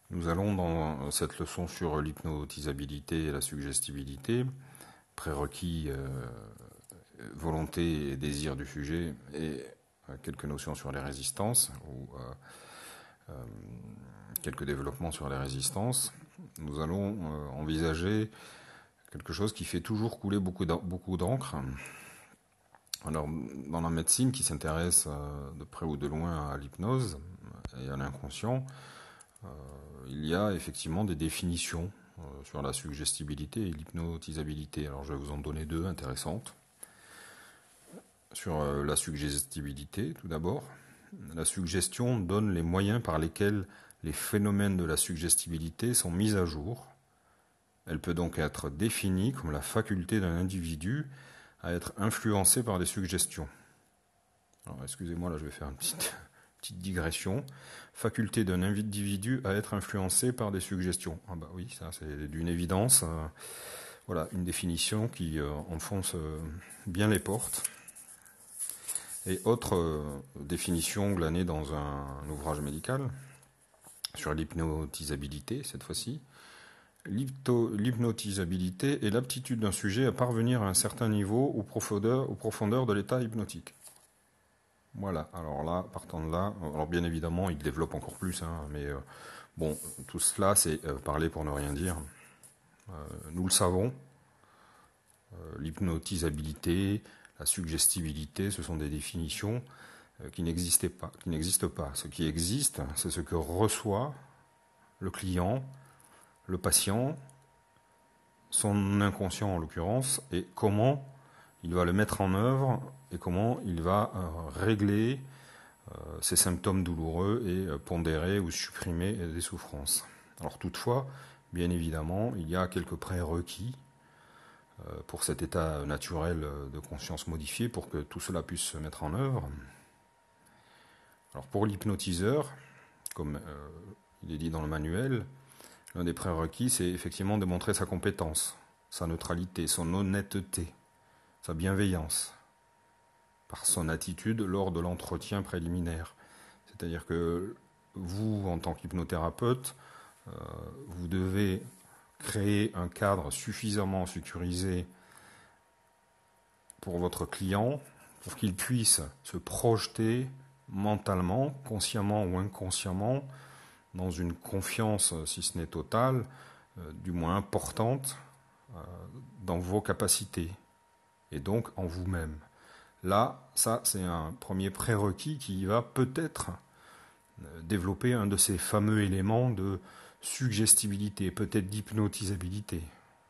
Nous allons dans cette leçon sur l'hypnotisabilité et la suggestibilité, prérequis, volonté et désir du sujet, et quelques notions sur les résistances, ou quelques développements sur les résistances. Nous allons envisager quelque chose qui fait toujours couler beaucoup d'encre. Alors, dans la médecine qui s'intéresse de près ou de loin à l'hypnose et à l'inconscient, il y a effectivement des définitions sur la suggestibilité et l'hypnotisabilité. Alors je vais vous en donner deux intéressantes. Sur la suggestibilité, tout d'abord. La suggestion donne les moyens par lesquels les phénomènes de la suggestibilité sont mis à jour. Elle peut donc être définie comme la faculté d'un individu à être influencé par des suggestions. Alors excusez-moi, là je vais faire une petite digression. Faculté d'un individu à être influencé par des suggestions. Ah bah oui, ça c'est d'une évidence. Voilà, une définition qui enfonce bien les portes. Et autre définition glanée dans un ouvrage médical, sur l'hypnotisabilité cette fois-ci. L'hypnotisabilité est l'aptitude d'un sujet à parvenir à un certain niveau ou profondeur de l'état hypnotique. Voilà, alors là, partant de là, alors bien évidemment, il développe encore plus, mais bon, tout cela, c'est parler pour ne rien dire. Nous le savons, l'hypnotisabilité, la suggestibilité, ce sont des définitions qui n'existent pas. Ce qui existe, c'est ce que reçoit le client, le patient, son inconscient en l'occurrence, et comment il va le mettre en œuvre et comment il va régler ces symptômes douloureux et pondérer ou supprimer des souffrances. Alors toutefois, bien évidemment, il y a quelques prérequis pour cet état naturel de conscience modifié pour que tout cela puisse se mettre en œuvre. Alors pour l'hypnotiseur, comme il est dit dans le manuel, l'un des prérequis, c'est effectivement démontrer sa compétence, sa neutralité, son honnêteté, sa bienveillance, par son attitude lors de l'entretien préliminaire. C'est-à-dire que vous, en tant qu'hypnothérapeute, vous devez créer un cadre suffisamment sécurisé pour votre client, pour qu'il puisse se projeter mentalement, consciemment ou inconsciemment, dans une confiance, si ce n'est totale, du moins importante, dans vos capacités, et donc en vous-même. Là, ça, c'est un premier prérequis qui va peut-être développer un de ces fameux éléments de suggestibilité, peut-être d'hypnotisabilité.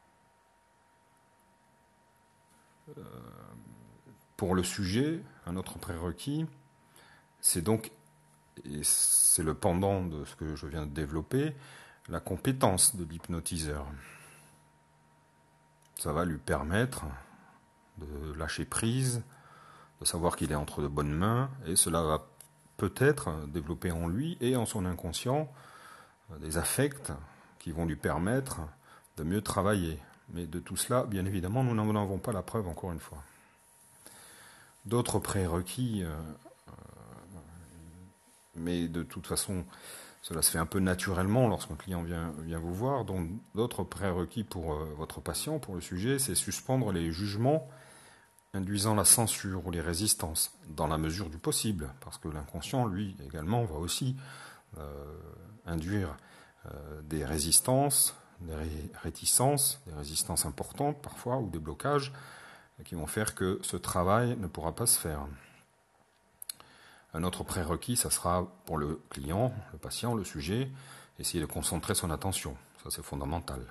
Pour le sujet, un autre prérequis, c'est donc, et c'est le pendant de ce que je viens de développer, la compétence de l'hypnotiseur. Ça va lui permettre de lâcher prise, de savoir qu'il est entre de bonnes mains, et cela va peut-être développer en lui et en son inconscient des affects qui vont lui permettre de mieux travailler. Mais de tout cela, bien évidemment, nous n'en avons pas la preuve, encore une fois. D'autres prérequis, mais de toute façon, cela se fait un peu naturellement lorsqu'un client vient vous voir. Donc, d'autres prérequis pour votre patient, pour le sujet, c'est suspendre les jugements induisant la censure ou les résistances, dans la mesure du possible, parce que l'inconscient, lui, également, va aussi induire des résistances, des réticences, des résistances importantes parfois, ou des blocages, qui vont faire que ce travail ne pourra pas se faire. Un autre prérequis, ça sera pour le client, le patient, le sujet, essayer de concentrer son attention, ça c'est fondamental.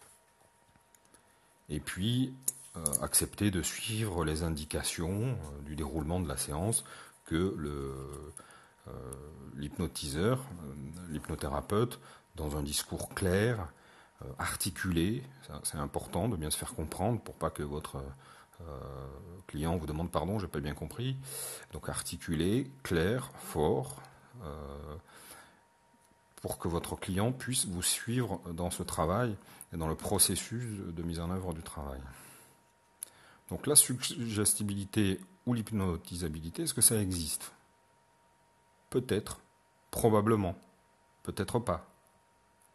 Et puis, accepter de suivre les indications du déroulement de la séance que l'hypnotiseur, l'hypnothérapeute, dans un discours clair, articulé, c'est important de bien se faire comprendre pour pas que votre client vous demande pardon, j'ai pas bien compris. Donc articulé, clair, fort, pour que votre client puisse vous suivre dans ce travail et dans le processus de mise en œuvre du travail. Donc la suggestibilité ou l'hypnotisabilité, est-ce que ça existe? Peut-être, probablement, peut-être pas.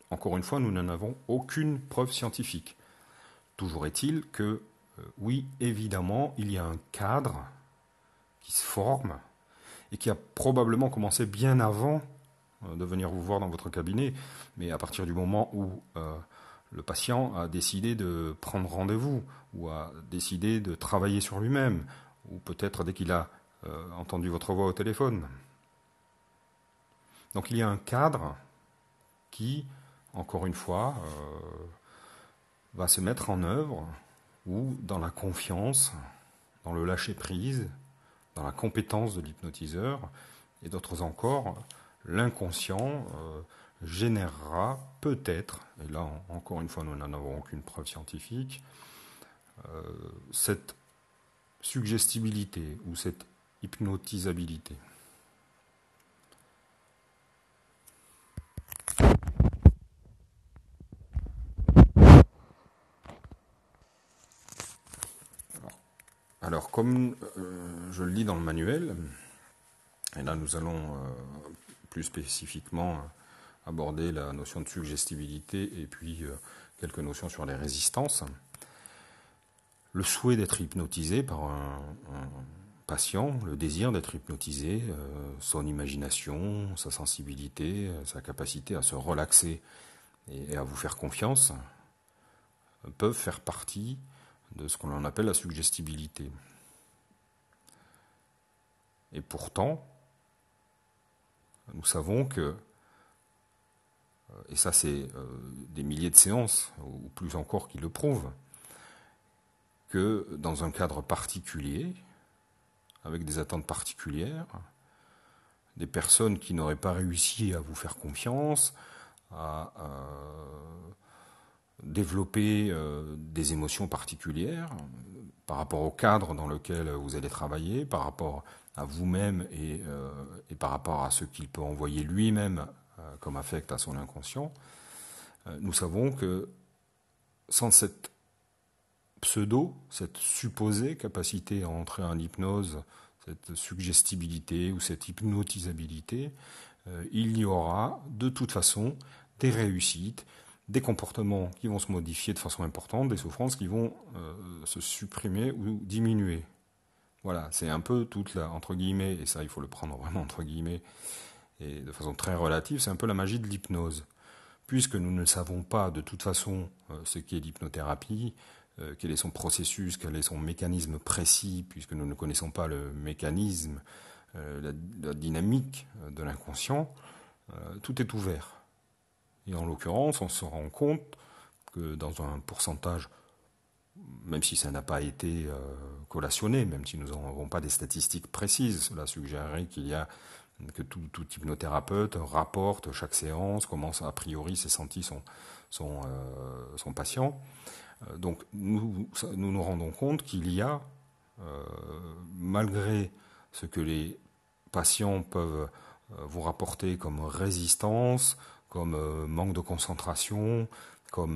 encore une fois, nous n'en avons aucune preuve scientifique. Toujours est-il que, oui, évidemment, il y a un cadre qui se forme et qui a probablement commencé bien avant de venir vous voir dans votre cabinet, mais à partir du moment où le patient a décidé de prendre rendez-vous, ou a décidé de travailler sur lui-même, ou peut-être dès qu'il a entendu votre voix au téléphone. Donc il y a un cadre qui, encore une fois, va se mettre en œuvre, ou dans la confiance, dans le lâcher-prise, dans la compétence de l'hypnotiseur, et d'autres encore, l'inconscient générera peut-être, et là encore une fois nous n'en avons aucune preuve scientifique, cette suggestibilité ou cette hypnotisabilité. Alors comme je le dis dans le manuel, et là nous allons plus spécifiquement aborder la notion de suggestibilité et puis quelques notions sur les résistances. Le souhait d'être hypnotisé par un patient, le désir d'être hypnotisé, son imagination, sa sensibilité, sa capacité à se relaxer et à vous faire confiance, peuvent faire partie de ce qu'on appelle la suggestibilité. Et pourtant, nous savons que, et ça c'est des milliers de séances, ou plus encore qui le prouvent, que dans un cadre particulier, avec des attentes particulières, des personnes qui n'auraient pas réussi à vous faire confiance, à développer des émotions particulières par rapport au cadre dans lequel vous allez travailler, par rapport à vous-même et par rapport à ce qu'il peut envoyer lui-même comme affect à son inconscient, nous savons que sans cette cette supposée capacité à entrer en hypnose, cette suggestibilité ou cette hypnotisabilité, il y aura de toute façon des réussites, des comportements qui vont se modifier de façon importante, des souffrances qui vont se supprimer ou diminuer. Voilà, c'est un peu toute la, entre guillemets, et ça il faut le prendre vraiment entre guillemets, et de façon très relative, c'est un peu la magie de l'hypnose. Puisque nous ne savons pas de toute façon ce qu'est l'hypnothérapie, quel est son processus, quel est son mécanisme précis, puisque nous ne connaissons pas le mécanisme, la dynamique de l'inconscient, tout est ouvert. Et en l'occurrence, on se rend compte que dans un pourcentage, même si ça n'a pas été collationné, même si nous n'avons pas des statistiques précises, cela suggérerait qu'il y a que tout hypnothérapeute rapporte chaque séance, comment a priori s'est senti son patient. Donc nous rendons compte qu'il y a, malgré ce que les patients peuvent vous rapporter comme résistance, comme manque de concentration, comme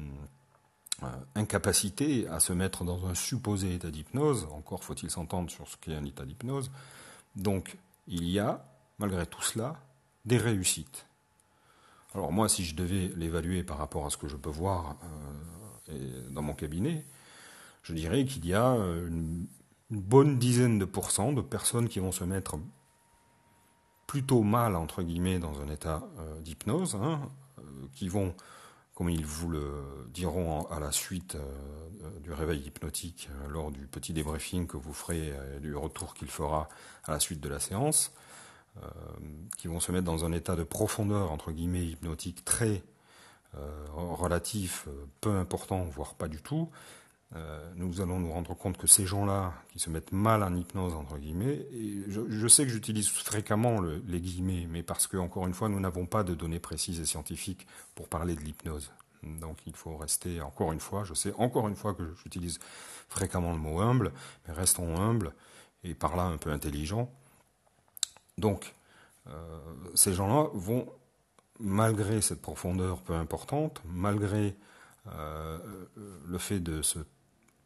incapacité à se mettre dans un supposé état d'hypnose, encore faut-il s'entendre sur ce qu'est un état d'hypnose, donc il y a, malgré tout cela, des réussites. Alors moi, si je devais l'évaluer par rapport à ce que je peux voir dans mon cabinet, je dirais qu'il y a une bonne dizaine de pourcents de personnes qui vont se mettre plutôt mal, entre guillemets, dans un état d'hypnose, qui vont, comme ils vous le diront à la suite du réveil hypnotique, lors du petit débriefing que vous ferez, du retour qu'il fera à la suite de la séance, qui vont se mettre dans un état de profondeur, entre guillemets, hypnotique très relatif, peu important, voire pas du tout. Nous allons nous rendre compte que ces gens-là, qui se mettent mal en hypnose, entre guillemets, et je sais que j'utilise fréquemment les guillemets, mais parce que, encore une fois, nous n'avons pas de données précises et scientifiques pour parler de l'hypnose. Donc il faut rester, encore une fois, je sais encore une fois que j'utilise fréquemment le mot humble, mais restons humbles et par là un peu intelligents. Donc ces gens-là vont, malgré cette profondeur peu importante, malgré le fait de se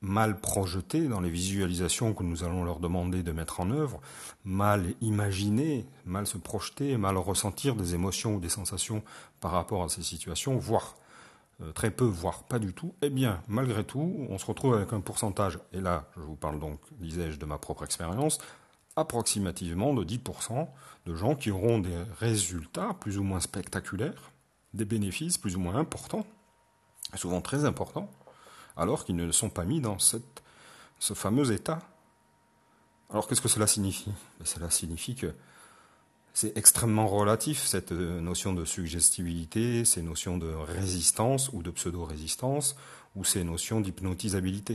mal projetées dans les visualisations que nous allons leur demander de mettre en œuvre, mal imaginer, mal se projeter, mal ressentir des émotions ou des sensations par rapport à ces situations, voire très peu, voire pas du tout, eh bien, malgré tout, on se retrouve avec un pourcentage, et là, je vous parle donc, disais-je, de ma propre expérience, approximativement de 10% de gens qui auront des résultats plus ou moins spectaculaires, des bénéfices plus ou moins importants, souvent très importants, alors qu'ils ne sont pas mis dans ce fameux état. Alors qu'est-ce que cela signifie? Cela signifie que c'est extrêmement relatif, cette notion de suggestibilité, ces notions de résistance ou de pseudo-résistance, ou ces notions d'hypnotisabilité.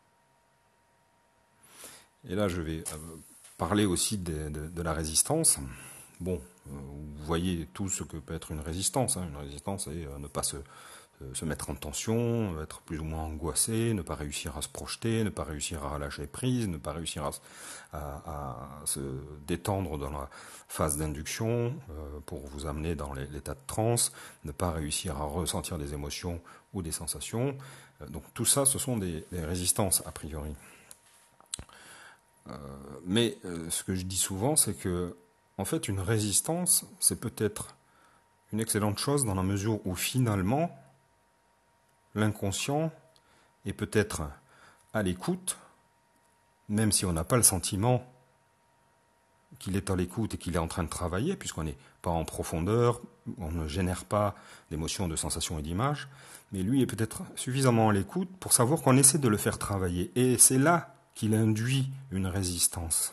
Et là, je vais parler aussi de la résistance. Bon, vous voyez tout ce que peut être une résistance. Une résistance, c'est ne pas se mettre en tension, être plus ou moins angoissé, ne pas réussir à se projeter, ne pas réussir à lâcher prise, ne pas réussir à se détendre dans la phase d'induction pour vous amener dans l'état de transe, ne pas réussir à ressentir des émotions ou des sensations. Donc tout ça, ce sont des résistances a priori. Mais ce que je dis souvent, c'est que en fait, une résistance, c'est peut-être une excellente chose dans la mesure où finalement, l'inconscient est peut-être à l'écoute, même si on n'a pas le sentiment qu'il est à l'écoute et qu'il est en train de travailler, puisqu'on n'est pas en profondeur, on ne génère pas d'émotions, de sensations et d'images, mais lui est peut-être suffisamment à l'écoute pour savoir qu'on essaie de le faire travailler. Et c'est là qu'il induit une résistance.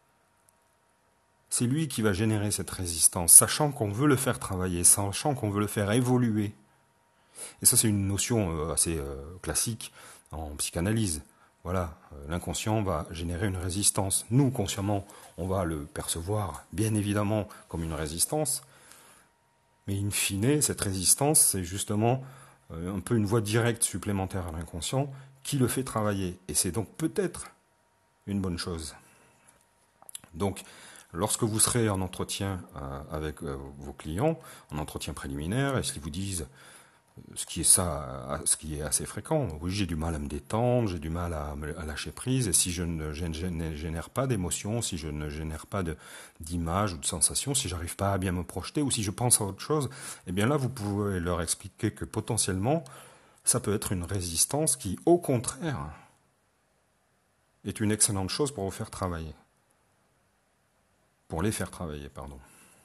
C'est lui qui va générer cette résistance, sachant qu'on veut le faire travailler, sachant qu'on veut le faire évoluer. Et ça, c'est une notion assez classique en psychanalyse. Voilà, l'inconscient va générer une résistance. Nous, consciemment, on va le percevoir, bien évidemment, comme une résistance. Mais in fine, cette résistance, c'est justement un peu une voie directe supplémentaire à l'inconscient qui le fait travailler. Et c'est donc peut-être une bonne chose. Donc, lorsque vous serez en entretien avec vos clients, en entretien préliminaire, et s'ils vous disent ce qui est assez fréquent, oui, j'ai du mal à me détendre, j'ai du mal à lâcher prise, et si je ne génère pas d'émotions, si je ne génère pas d'images ou de sensations, si j'arrive pas à bien me projeter, ou si je pense à autre chose, eh bien là, vous pouvez leur expliquer que potentiellement, ça peut être une résistance qui, au contraire, est une excellente chose pour vous faire travailler. Pour les faire travailler, pardon.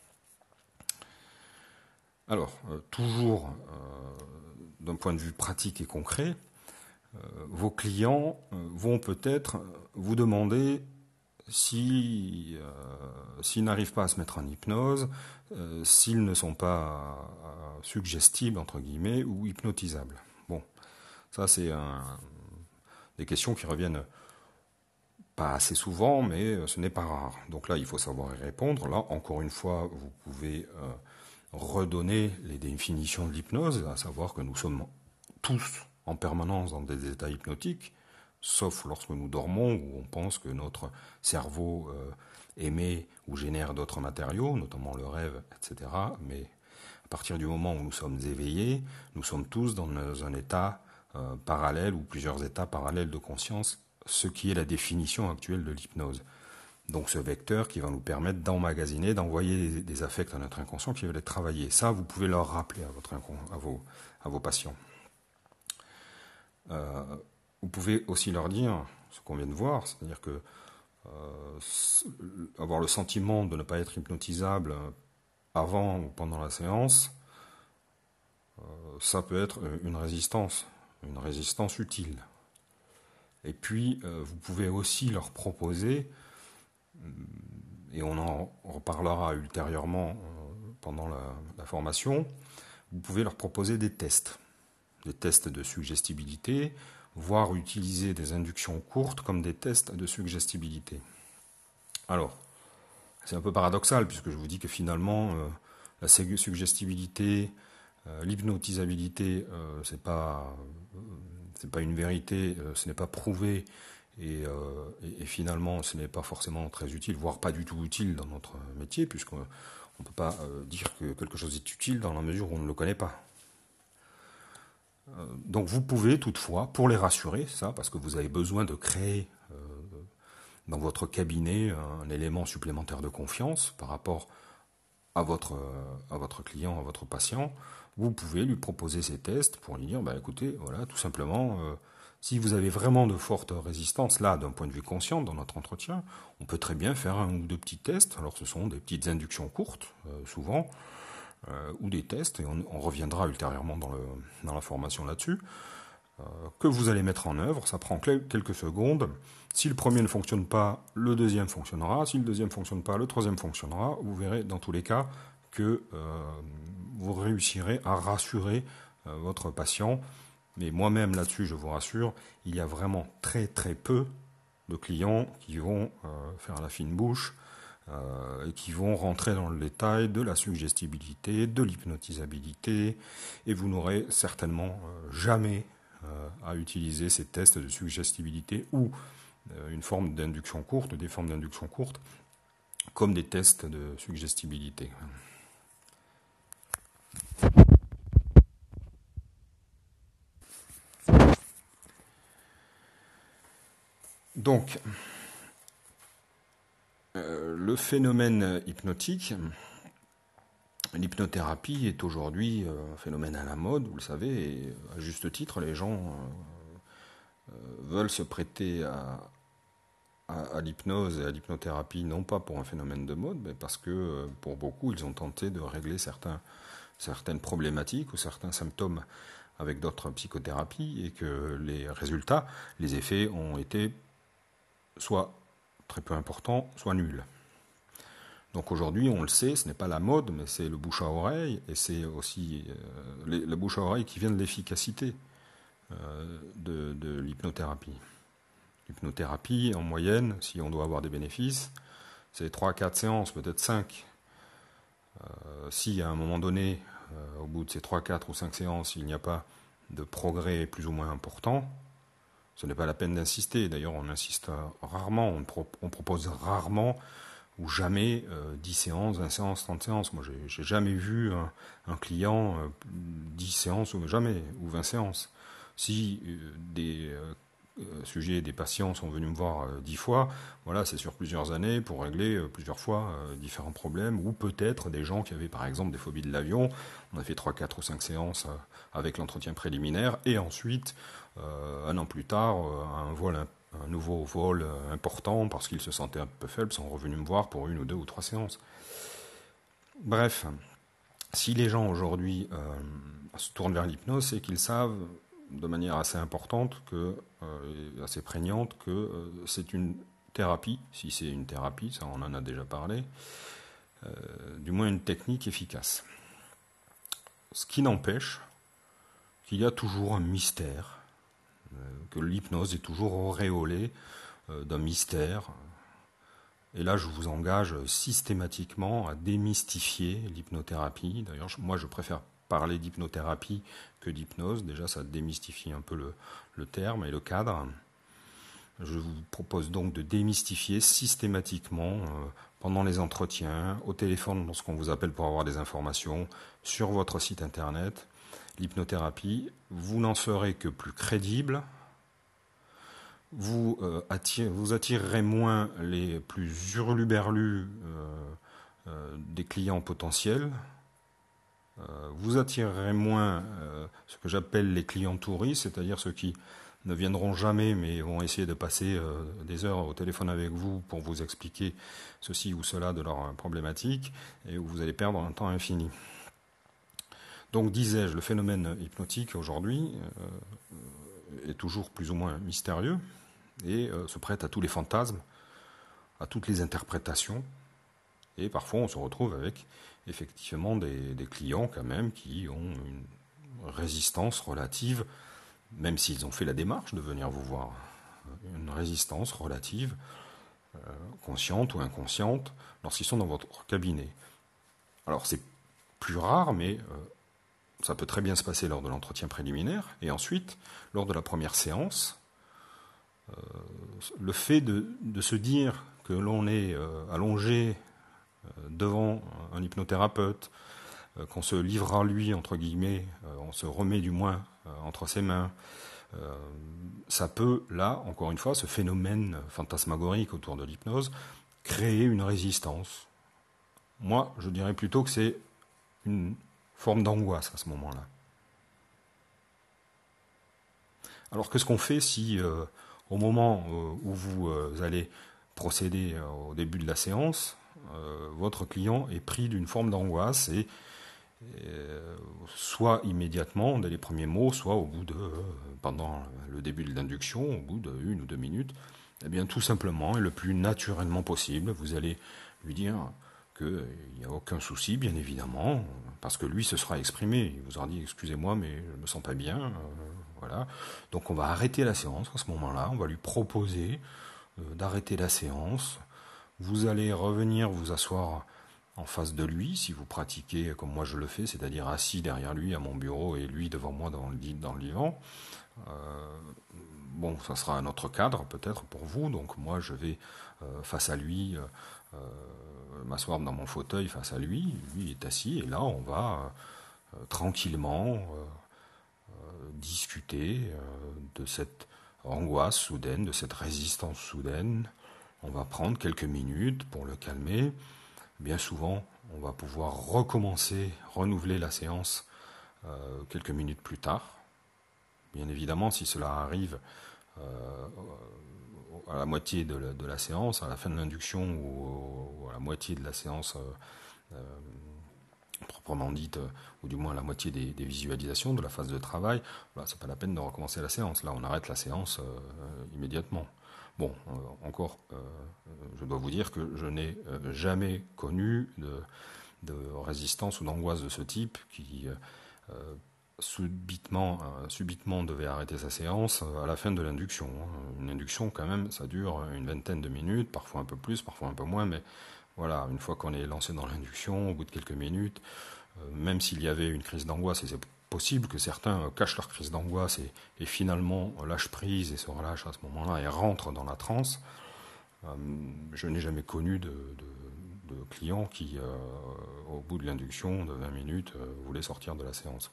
Alors, toujours d'un point de vue pratique et concret, vos clients vont peut-être vous demander s'ils n'arrivent pas à se mettre en hypnose, s'ils ne sont pas suggestibles, entre guillemets, ou hypnotisables. Bon, ça c'est des questions qui reviennent pas assez souvent, mais ce n'est pas rare. Donc là, il faut savoir y répondre. Là, encore une fois, vous pouvez redonner les définitions de l'hypnose, à savoir que nous sommes tous en permanence dans des états hypnotiques, sauf lorsque nous dormons, où on pense que notre cerveau émet ou génère d'autres matériaux, notamment le rêve, etc. Mais à partir du moment où nous sommes éveillés, nous sommes tous dans un état parallèle ou plusieurs états parallèles de conscience, ce qui est la définition actuelle de l'hypnose. Donc ce vecteur qui va nous permettre d'emmagasiner, d'envoyer des affects à notre inconscient qui va les travailler. Ça, vous pouvez leur rappeler à vos patients. Vous pouvez aussi leur dire ce qu'on vient de voir, c'est-à-dire que avoir le sentiment de ne pas être hypnotisable avant ou pendant la séance, ça peut être une résistance utile. Et puis, vous pouvez aussi leur proposer, et on en reparlera ultérieurement pendant la formation, vous pouvez leur proposer des tests de suggestibilité, voire utiliser des inductions courtes comme des tests de suggestibilité. Alors, c'est un peu paradoxal, puisque je vous dis que finalement, la suggestibilité, l'hypnotisabilité, c'est pas une vérité, ce n'est pas prouvé, et finalement, ce n'est pas forcément très utile, voire pas du tout utile dans notre métier, puisqu'on ne peut pas dire que quelque chose est utile dans la mesure où on ne le connaît pas. Donc vous pouvez toutefois, pour les rassurer, ça, parce que vous avez besoin de créer dans votre cabinet un élément supplémentaire de confiance par rapport à votre client, à votre patient, vous pouvez lui proposer ces tests pour lui dire, bah, écoutez, voilà, tout simplement, si vous avez vraiment de fortes résistances, là, d'un point de vue conscient, dans notre entretien, on peut très bien faire un ou deux petits tests. Alors ce sont des petites inductions courtes, souvent, ou des tests, et on reviendra ultérieurement dans la formation là-dessus, que vous allez mettre en œuvre. Ça prend quelques secondes. Si le premier ne fonctionne pas, le deuxième fonctionnera. Si le deuxième ne fonctionne pas, le troisième fonctionnera. Vous verrez dans tous les cas que vous réussirez à rassurer votre patient. Mais moi-même là-dessus, je vous rassure, il y a vraiment très très peu de clients qui vont faire la fine bouche et qui vont rentrer dans le détail de la suggestibilité, de l'hypnotisabilité, et vous n'aurez certainement jamais à utiliser ces tests de suggestibilité ou une forme d'induction courte, des formes d'induction courte, comme des tests de suggestibilité. Donc, le phénomène hypnotique, l'hypnothérapie est aujourd'hui un phénomène à la mode, vous le savez, et à juste titre, les gens veulent se prêter à l'hypnose et à l'hypnothérapie, non pas pour un phénomène de mode, mais parce que pour beaucoup, ils ont tenté de régler certaines problématiques ou certains symptômes avec d'autres psychothérapies, et que les résultats, les effets ont été soit très peu importants, soit nuls. Donc aujourd'hui, on le sait, ce n'est pas la mode, mais c'est le bouche à oreille, et c'est aussi le bouche à oreille qui vient de l'efficacité de l'hypnothérapie. L'hypnothérapie, en moyenne, si on doit avoir des bénéfices, c'est 3 à 4 séances, peut-être 5. Si à un moment donné, au bout de ces 3, 4 ou 5 séances, il n'y a pas de progrès plus ou moins important, ce n'est pas la peine d'insister. D'ailleurs, on insiste rarement, on propose rarement ou jamais 10 séances, 20 séances, 30 séances. Moi, j'ai jamais vu un client 10 séances, ou jamais, ou 20 séances. Si des sujets, des patients sont venus me voir 10 fois, voilà, c'est sur plusieurs années pour régler plusieurs fois différents problèmes, ou peut-être des gens qui avaient par exemple des phobies de l'avion. On a fait 3, 4 ou 5 séances avec l'entretien préliminaire, et ensuite, un an plus tard, un nouveau vol important parce qu'ils se sentaient un peu faibles, sont revenus me voir pour 1 ou 2 ou 3 séances. Bref, si les gens aujourd'hui se tournent vers l'hypnose, c'est qu'ils savent de manière assez importante, assez prégnante, que c'est une thérapie, si c'est une thérapie, ça on en a déjà parlé, du moins une technique efficace. Ce qui n'empêche qu'il y a toujours un mystère, que l'hypnose est toujours auréolée d'un mystère. Et là, je vous engage systématiquement à démystifier l'hypnothérapie. D'ailleurs, moi, je préfère parler d'hypnothérapie que d'hypnose. Déjà, ça démystifie un peu le terme et le cadre. Je vous propose donc de démystifier systématiquement pendant les entretiens, au téléphone lorsqu'on vous appelle pour avoir des informations, sur votre site internet, l'hypnothérapie. Vous n'en serez que plus crédible. Vous attirerez moins les plus hurluberlus des clients potentiels. Vous attirerez moins ce que j'appelle les clients touristes, c'est-à-dire ceux qui ne viendront jamais mais vont essayer de passer des heures au téléphone avec vous pour vous expliquer ceci ou cela de leur problématique, et où vous allez perdre un temps infini. Donc, disais-je, le phénomène hypnotique aujourd'hui est toujours plus ou moins mystérieux et se prête à tous les fantasmes, à toutes les interprétations, et parfois on se retrouve avec effectivement des clients quand même qui ont une résistance relative, même s'ils ont fait la démarche de venir vous voir, une résistance relative, consciente ou inconsciente, lorsqu'ils sont dans votre cabinet. Alors c'est plus rare, mais ça peut très bien se passer lors de l'entretien préliminaire, et ensuite, lors de la première séance, le fait de se dire que l'on est allongé devant un hypnothérapeute, qu'on se livre à lui, entre guillemets, on se remet du moins entre ses mains. Ça peut, là, encore une fois, ce phénomène fantasmagorique autour de l'hypnose, créer une résistance. Moi, je dirais plutôt que c'est une forme d'angoisse à ce moment-là. Alors, qu'est-ce qu'on fait si, au moment où vous allez procéder au début de la séance, votre client est pris d'une forme d'angoisse et soit immédiatement dès les premiers mots, soit au bout de pendant le début de l'induction, au bout de 1 ou 2 minutes, eh bien tout simplement et le plus naturellement possible, vous allez lui dire qu'il n'y a aucun souci, bien évidemment, parce que lui se sera exprimé, il vous aura dit excusez-moi mais je ne me sens pas bien, voilà. Donc on va arrêter la séance à ce moment-là, on va lui proposer d'arrêter la séance. Vous allez revenir vous asseoir en face de lui, si vous pratiquez comme moi je le fais, c'est-à-dire assis derrière lui à mon bureau et lui devant moi dans le divan. Bon, ça sera un autre cadre peut-être pour vous, donc moi je vais face à lui, m'asseoir dans mon fauteuil face à lui, lui est assis, et là on va tranquillement discuter de cette angoisse soudaine, de cette résistance soudaine. On va prendre quelques minutes pour le calmer. Bien souvent, on va pouvoir recommencer, renouveler la séance quelques minutes plus tard. Bien évidemment, si cela arrive à la moitié de la séance, à la fin de l'induction ou à la moitié de la séance proprement dite, ou du moins à la moitié des visualisations de la phase de travail, bah, c'est pas la peine de recommencer la séance. Là, on arrête la séance immédiatement. Bon, encore, je dois vous dire que je n'ai jamais connu de résistance ou d'angoisse de ce type qui subitement devait arrêter sa séance à la fin de l'induction. Une induction, quand même, ça dure une vingtaine de minutes, parfois un peu plus, parfois un peu moins, mais voilà, une fois qu'on est lancé dans l'induction, au bout de quelques minutes, même s'il y avait une crise d'angoisse, et c'est possible que certains cachent leur crise d'angoisse et finalement lâchent prise et se relâchent à ce moment-là et rentrent dans la transe, je n'ai jamais connu de client qui, au bout de l'induction de 20 minutes, voulait sortir de la séance.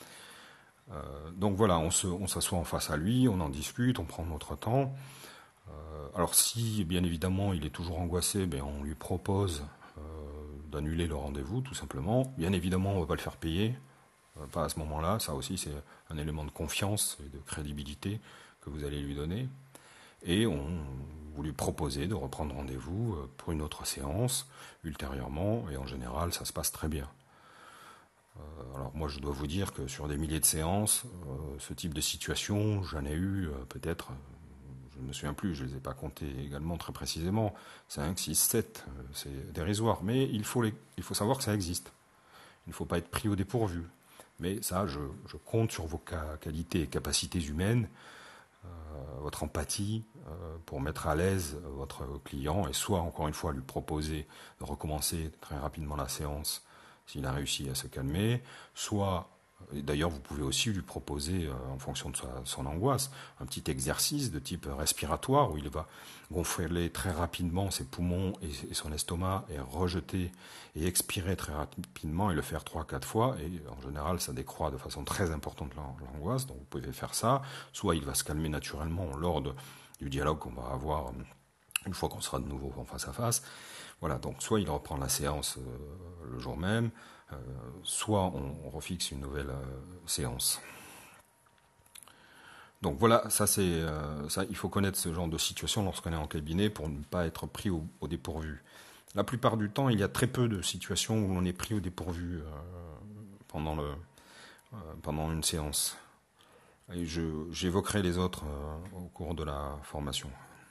Donc voilà, on s'assoit en face à lui, on en discute, on prend notre temps. Alors si, bien évidemment, il est toujours angoissé, ben, on lui propose d'annuler le rendez-vous, tout simplement. Bien évidemment, on ne va pas le faire payer, pas à ce moment-là. Ça aussi, c'est un élément de confiance et de crédibilité que vous allez lui donner. Et vous lui proposez de reprendre rendez-vous pour une autre séance ultérieurement, et en général, ça se passe très bien. Alors moi, je dois vous dire que sur des milliers de séances, ce type de situation, j'en ai eu peut-être, je ne me souviens plus, je ne les ai pas comptés également très précisément, 5, 6, 7, c'est dérisoire, mais il faut savoir que ça existe. Il ne faut pas être pris au dépourvu. Mais ça, je compte sur vos qualités et capacités humaines, votre empathie, pour mettre à l'aise votre client et soit, encore une fois, lui proposer de recommencer très rapidement la séance s'il a réussi à se calmer, soit, d'ailleurs vous pouvez aussi lui proposer, en fonction de son angoisse, un petit exercice de type respiratoire où il va gonfler très rapidement ses poumons et son estomac et rejeter et expirer très rapidement et le faire 3-4 fois, et en général ça décroît de façon très importante l'angoisse, donc vous pouvez faire ça, soit il va se calmer naturellement lors du dialogue qu'on va avoir une fois qu'on sera de nouveau en face à face. Voilà, donc soit il reprend la séance le jour même, soit on refixe une nouvelle séance. Donc voilà, ça c'est ça, il faut connaître ce genre de situation lorsqu'on est en cabinet pour ne pas être pris au dépourvu. La plupart du temps, il y a très peu de situations où on est pris au dépourvu pendant une séance. Et j'évoquerai les autres au cours de la formation.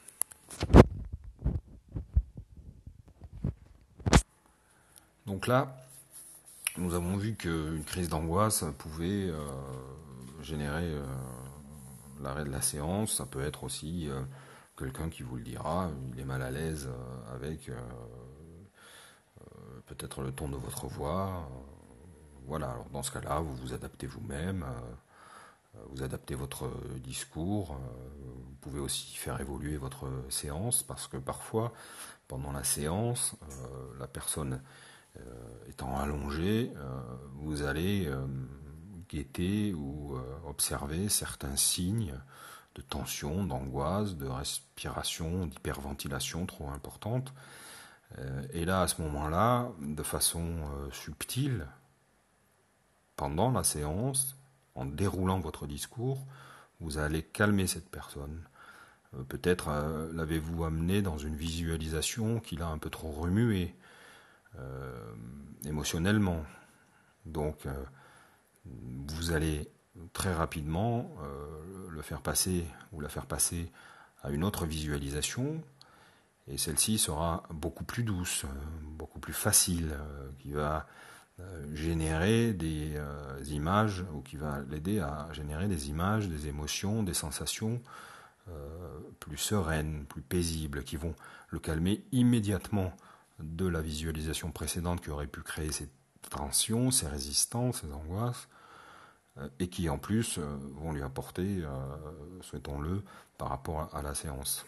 Donc là, nous avons vu qu'une crise d'angoisse pouvait générer l'arrêt de la séance. Ça peut être aussi quelqu'un qui vous le dira, il est mal à l'aise avec peut-être le ton de votre voix. Voilà, alors dans ce cas-là, vous vous adaptez vous-même, vous adaptez votre discours. Vous pouvez aussi faire évoluer votre séance parce que parfois, pendant la séance, la personne étant allongée, vous allez guetter ou observer certains signes de tension, d'angoisse, de respiration, d'hyperventilation trop importante. Et là, à ce moment-là, de façon subtile, pendant la séance, en déroulant votre discours, vous allez calmer cette personne. Peut-être l'avez-vous amené dans une visualisation qui l'a un peu trop remué émotionnellement. Donc, vous allez très rapidement le faire passer ou la faire passer à une autre visualisation, et celle-ci sera beaucoup plus douce, beaucoup plus facile, qui va générer des images, ou qui va l'aider à générer des images, des émotions, des sensations plus sereines, plus paisibles, qui vont le calmer immédiatement de la visualisation précédente qui aurait pu créer ces tensions, ces résistances, ces angoisses, et qui en plus vont lui apporter, souhaitons-le, par rapport à la séance.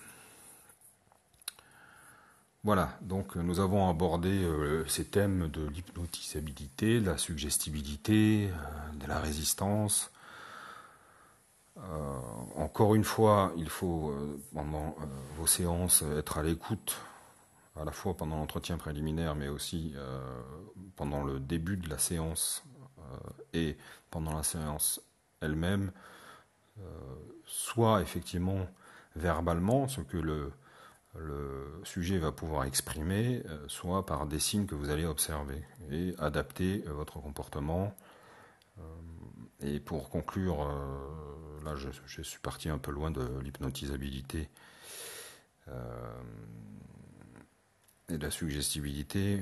Voilà, donc nous avons abordé ces thèmes de l'hypnotisabilité, de la suggestibilité, de la résistance. Encore une fois, il faut, pendant vos séances, être à l'écoute, à la fois pendant l'entretien préliminaire, mais aussi pendant le début de la séance et pendant la séance elle-même, soit effectivement verbalement, ce que le sujet va pouvoir exprimer, soit par des signes que vous allez observer et adapter votre comportement. Et pour conclure, là je suis parti un peu loin de l'hypnotisabilité et de la suggestibilité.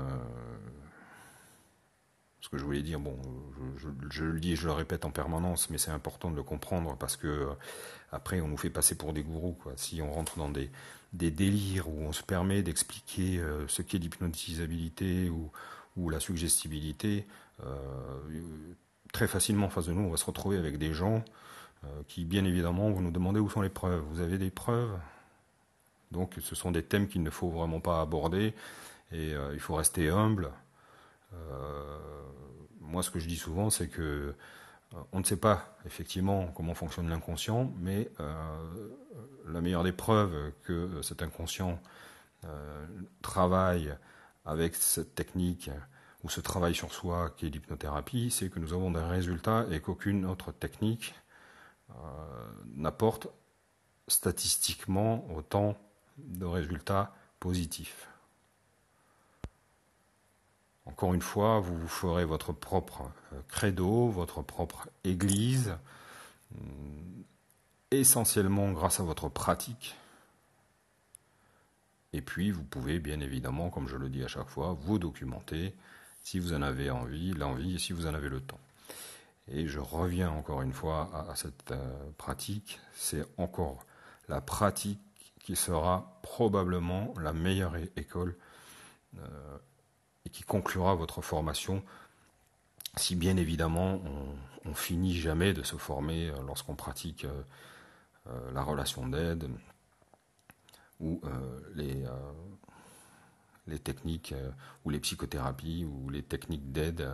Ce que je voulais dire, bon, je le dis et je le répète en permanence, mais c'est important de le comprendre parce que après on nous fait passer pour des gourous, quoi. Si on rentre dans des délires où on se permet d'expliquer ce qu'est l'hypnotisabilité ou la suggestibilité, très facilement en face de nous, on va se retrouver avec des gens qui, bien évidemment, vont nous demander où sont les preuves. Vous avez des preuves? Donc ce sont des thèmes qu'il ne faut vraiment pas aborder et il faut rester humble. Moi, ce que je dis souvent, c'est que on ne sait pas effectivement comment fonctionne l'inconscient, mais la meilleure des preuves que cet inconscient travaille avec cette technique ou ce travail sur soi qui est l'hypnothérapie, c'est que nous avons des résultats et qu'aucune autre technique n'apporte statistiquement autant de résultats positifs. Encore une fois, vous vous ferez votre propre credo, votre propre église, essentiellement grâce à votre pratique. Et puis, vous pouvez bien évidemment, comme je le dis à chaque fois, vous documenter si vous en avez l'envie et si vous en avez le temps. Et je reviens encore une fois à cette pratique. C'est encore la pratique qui sera probablement la meilleure école et qui conclura votre formation, si bien évidemment on finit jamais de se former lorsqu'on pratique la relation d'aide ou les techniques ou les psychothérapies ou les techniques d'aide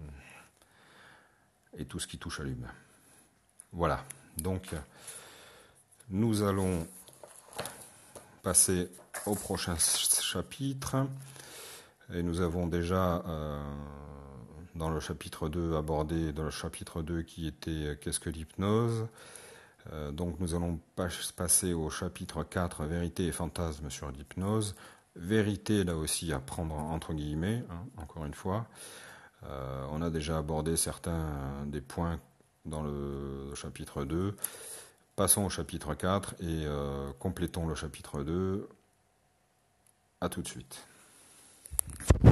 et tout ce qui touche à l'humain. Voilà, donc nous allons passer au prochain chapitre. Et nous avons déjà, dans le chapitre 2, abordé dans le chapitre 2 qui était « Qu'est-ce que l'hypnose ?» Donc nous allons passer au chapitre 4, « Vérité et fantasme sur l'hypnose ». Vérité, là aussi, à prendre entre guillemets, hein, encore une fois. On a déjà abordé certains des points dans le chapitre 2. Passons au chapitre 4 et complétons le chapitre 2. À tout de suite.